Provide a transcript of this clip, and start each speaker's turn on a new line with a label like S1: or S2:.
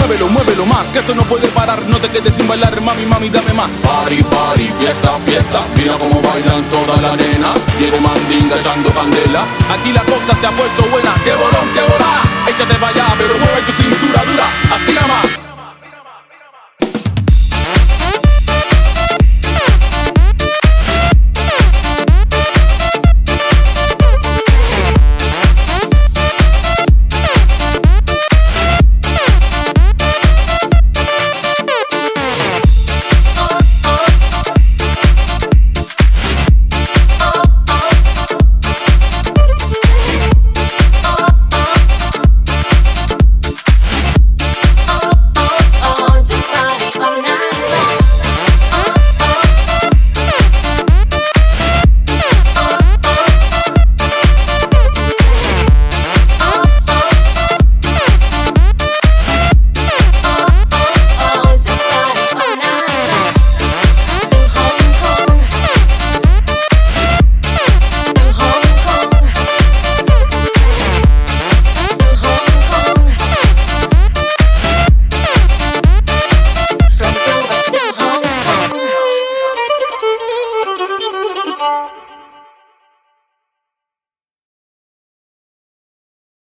S1: muévelo, muévelo más, que esto no puede parar, no te quedes sin bailar, mami, mami, dame más.
S2: Party, party, fiesta, fiesta, mira cómo bailan todas las nenas. Viene mandinga echando candela.
S1: Aquí la cosa se ha puesto buena, que bolón, que volá. Échate para allá, pero mueve tu cintura dura, así nada más.